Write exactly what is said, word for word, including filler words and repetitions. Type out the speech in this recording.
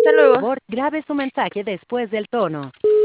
Hasta luego. Por favor, grabe su mensaje después del tono.